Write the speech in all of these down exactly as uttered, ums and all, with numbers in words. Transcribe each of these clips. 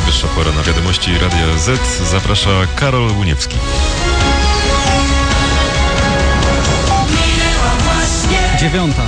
Najwyższa pora na wiadomości Radia Z. Zaprasza Karol Łuniewski. Dziewiąta.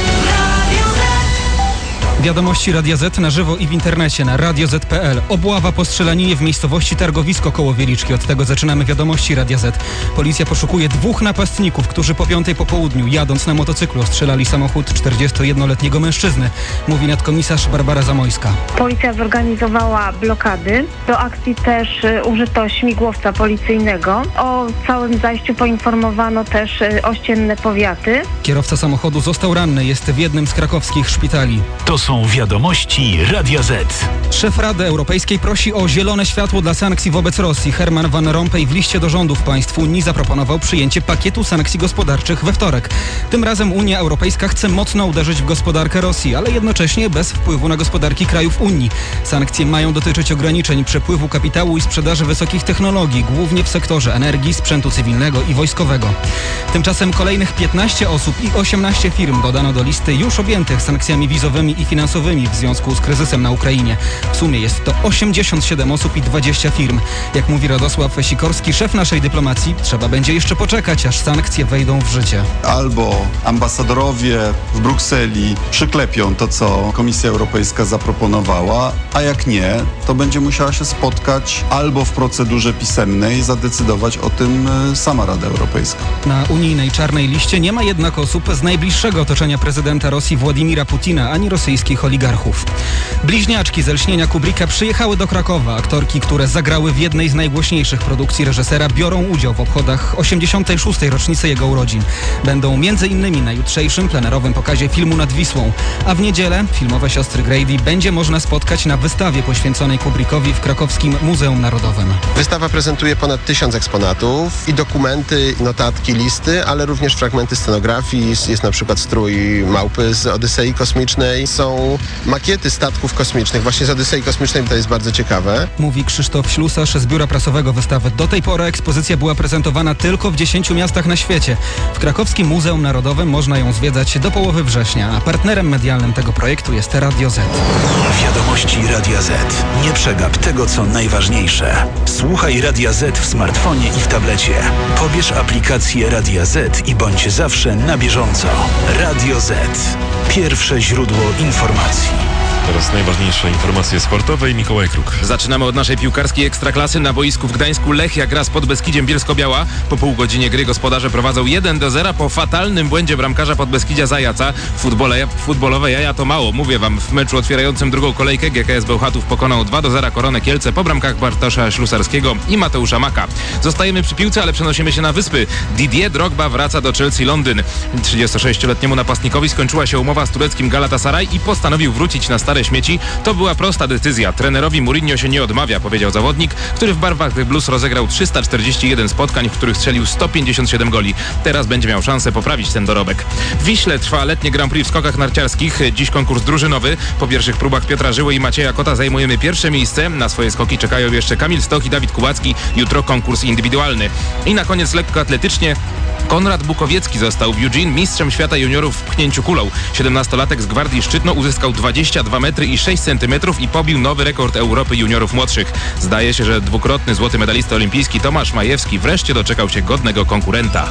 Wiadomości Radia Z na żywo i w internecie na radio zet kropka pe el. Obława po strzelaninie w miejscowości Targowisko koło Wieliczki. Od tego zaczynamy wiadomości Radia Z. Policja poszukuje dwóch napastników, którzy po piątej po południu, jadąc na motocyklu, strzelali samochód czterdziestojednoletniego mężczyzny. Mówi nadkomisarz Barbara Zamojska. Policja zorganizowała blokady. Do akcji też użyto śmigłowca policyjnego. O całym zajściu poinformowano też ościenne powiaty. Kierowca samochodu został ranny. Jest w jednym z krakowskich szpitali. To są wiadomości Radia Z. Szef Rady Europejskiej prosi o zielone światło dla sankcji wobec Rosji. Herman Van Rompuy w liście do rządów państw Unii zaproponował przyjęcie pakietu sankcji gospodarczych we wtorek. Tym razem Unia Europejska chce mocno uderzyć w gospodarkę Rosji, ale jednocześnie bez wpływu na gospodarki krajów Unii. Sankcje mają dotyczyć ograniczeń przepływu kapitału i sprzedaży wysokich technologii, głównie w sektorze energii, sprzętu cywilnego i wojskowego. Tymczasem kolejnych piętnaście osób i osiemnaście firm dodano do listy już objętych sankcjami wizowymi i finansowymi w związku z kryzysem na Ukrainie. W sumie jest to osiemdziesiąt siedem osób i dwadzieścia firm. Jak mówi Radosław Sikorski, szef naszej dyplomacji, trzeba będzie jeszcze poczekać, aż sankcje wejdą w życie. Albo ambasadorowie w Brukseli przyklepią to, co Komisja Europejska zaproponowała, a jak nie, to będzie musiała się spotkać albo w procedurze pisemnej, zadecydować o tym sama Rada Europejska. Na unijnej czarnej liście nie ma jednak osób z najbliższego otoczenia prezydenta Rosji Władimira Putina ani rosyjskich oligarchów. Bliźniaczki ze lśnienia Kubricka przyjechały do Krakowa. Aktorki, które zagrały w jednej z najgłośniejszych produkcji reżysera, biorą udział w obchodach osiemdziesiątej szóstej rocznicy jego urodzin. Będą między innymi na jutrzejszym plenerowym pokazie filmu Nad Wisłą. A w niedzielę filmowe Siostry Grady będzie można spotkać na wystawie poświęconej Kubrickowi w krakowskim Muzeum Narodowym. Wystawa prezentuje ponad tysiąc eksponatów i dokumenty, notatki, listy, ale również fragmenty scenografii. Jest, jest na przykład strój małpy z Odysei Kosmicznej. Są makiety statków kosmicznych właśnie z Odysei Kosmicznej, to jest bardzo ciekawe. Mówi Krzysztof Ślusarz z Biura Prasowego wystawy. Do tej pory ekspozycja była prezentowana tylko w dziesięciu miastach na świecie. W krakowskim Muzeum Narodowym można ją zwiedzać do połowy września, a partnerem medialnym tego projektu jest Radio Z. Wiadomości Radia Z. Nie przegap tego, co najważniejsze. Słuchaj Radia Z w smartfonie i w tablecie. Pobierz aplikację Radia Z i bądź zawsze na bieżąco. Radio Z. Pierwsze źródło informacji. Teraz najważniejsze informacje sportowe i Mikołaj Kruk. Zaczynamy od naszej piłkarskiej ekstraklasy. Na boisku w Gdańsku Lechia gra z Podbeskidziem Bielsko-Biała. Po pół godzinie gry gospodarze prowadzą jeden do zera po fatalnym błędzie bramkarza Podbeskidzia Zajaca. Futbole, futbolowe jaja to mało. Mówię wam, w meczu otwierającym drugą kolejkę G K S Bełchatów pokonał dwa do zera Koronę Kielce po bramkach Bartosza Ślusarskiego i Mateusza Maka. Zostajemy przy piłce, ale przenosimy się na wyspy. Didier Drogba wraca do Chelsea Londyn. trzydziestosześcioletniemu napastnikowi skończyła się umowa z tureckim Galatasaray i postanowił wrócić na stare śmieci. To była prosta decyzja. Trenerowi Mourinho się nie odmawia, powiedział zawodnik, który w barwach The Blues rozegrał trzysta czterdzieści jeden spotkań, w których strzelił sto pięćdziesiąt siedem goli. Teraz będzie miał szansę poprawić ten dorobek. W Wiśle trwa letnie Grand Prix w skokach narciarskich. Dziś konkurs drużynowy. Po pierwszych próbach Piotra Żyły i Macieja Kota zajmujemy pierwsze miejsce. Na swoje skoki czekają jeszcze Kamil Stoch i Dawid Kubacki. Jutro konkurs indywidualny. I na koniec lekkoatletycznie Konrad Bukowiecki został w Eugene mistrzem świata juniorów w pchnięciu kulą. siedemnastolatek z Gwardii Szczytno uzyskał dwadzieścia dwa metry i sześć centymetrów i pobił nowy rekord Europy juniorów młodszych. Zdaje się, że dwukrotny złoty medalista olimpijski Tomasz Majewski wreszcie doczekał się godnego konkurenta.